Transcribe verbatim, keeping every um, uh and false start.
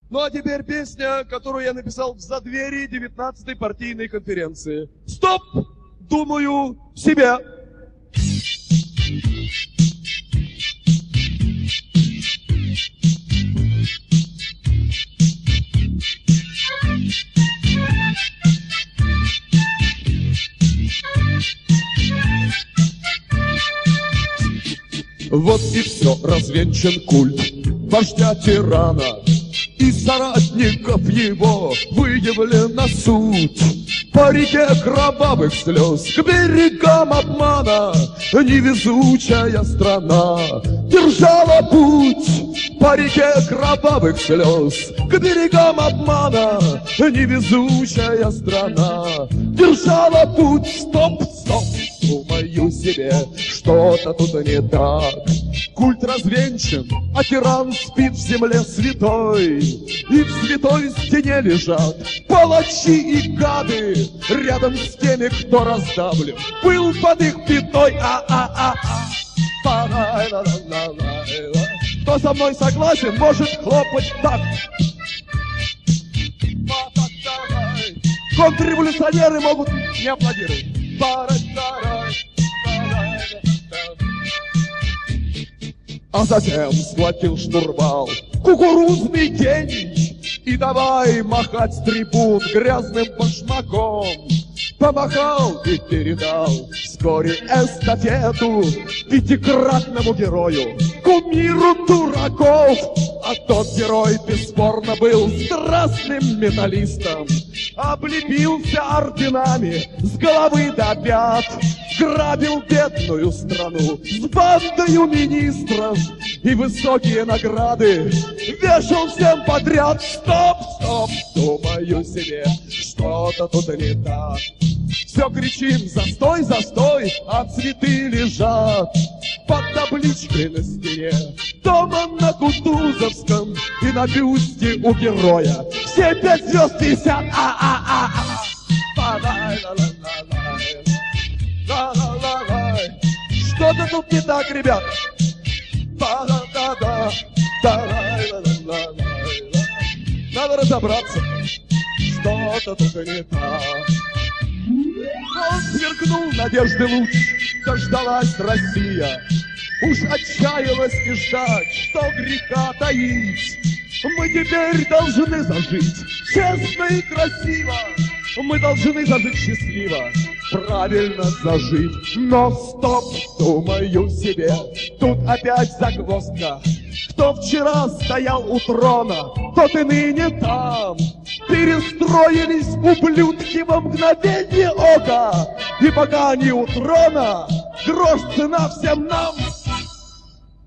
Ну а теперь песня, которую я написал в задверии девятнадцатой партийной конференции. Стоп! Думаю, себя. Вот и все, развенчан культ вождя тирана, и соратников его выявлена суть. По реке кровавых слез, к берегам обмана, невезучая страна держала путь. По реке кровавых слез, к берегам обмана, невезучая страна держала путь. Стоп, стоп, думаю себе, что-то тут не так. Культ развенчан, а тиран спит в земле святой, и в святой стене лежат палачи и гады, рядом с теми, кто раздавлен был под их пятой. А-а-а-а. Кто со мной согласен, может хлопать так. Контрреволюционеры могут не аплодировать. А затем схватил штурвал кукурузный гений и давай махать с трибун грязным башмаком. Помахал и передал вскоре эстафету пятикратному герою, кумиру дураков. А тот герой бесспорно был страстным металлистом, облепился орденами с головы до пят, грабил бедную страну с бандою министров и высокие награды вешал всем подряд. Стоп, стоп, думаю себе, что-то тут не так. Все кричим: застой, застой, а цветы лежат под табличкой на стене дома на Кутузовском, и на бюсте у героя все пять звезд висят. А-а-а-а. Что-то тут не так, ребят. Надо разобраться, что-то тут не так. Он сверкнул надежды луч, дождалась Россия, уж отчаялась и ждать, что греха таить. Мы теперь должны зажить честно и красиво, мы должны зажить счастливо, правильно зажить. Но стоп, думаю себе, тут опять загвоздка. Кто вчера стоял у трона, тот и ныне там. Перестроились ублюдки во мгновение ока, и пока они у трона, грош цена всем нам.